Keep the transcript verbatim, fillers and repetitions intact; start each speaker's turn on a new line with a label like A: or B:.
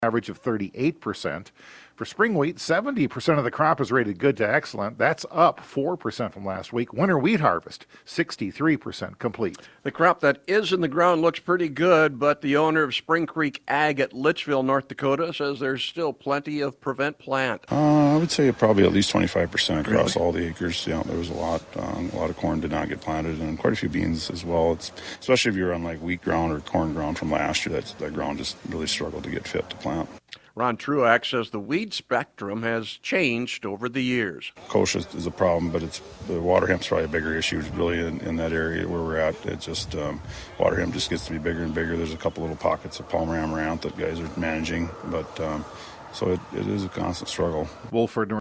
A: average of thirty-eight percent. For spring wheat, seventy percent of the crop is rated good to excellent. That's up four percent from last week. Winter wheat harvest, sixty-three percent complete.
B: The crop that is in the ground looks pretty good, but the owner of Spring Creek Ag at Litchville, North Dakota, says there's still plenty of prevent plant.
C: Uh, I would say probably at least twenty-five percent across
B: Really?
C: all the acres. Yeah, there was a lot. Um, a lot of corn did not get planted, and quite a few beans as well. It's especially if you're on like wheat ground or corn ground from last year. That's, that ground just really struggled to get fit to plant.
B: Ron Truax says the weed spectrum has changed over the years.
C: Kochia is, is a problem, but it's the water hemp's probably a bigger issue really in, in that area where we're at. It just um, water hemp just gets to be bigger and bigger. There's a couple little pockets of Palmer amaranth that guys are managing, but um, so it, it is a constant struggle.
A: Wolford,